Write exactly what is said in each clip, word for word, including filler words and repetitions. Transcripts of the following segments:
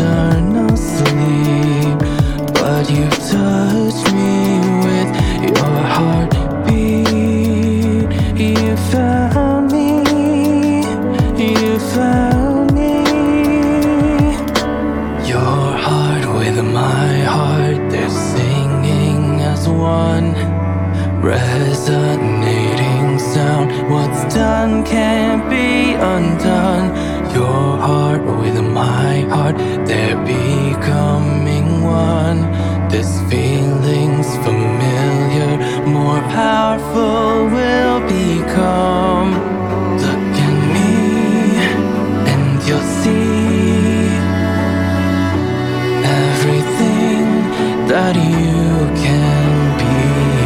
are no sleep, but you touch me with your heartbeat. You found me, you found me. Your heart with my heart, they're singing as one, resonating sound. What's done can't be undone. Your heart with my heart, they're becoming one. This feeling's familiar, more powerful will become. Look at me and you'll see everything that you can be.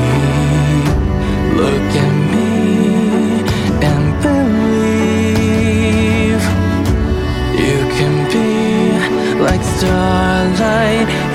Look at me and believe you can be like starlight.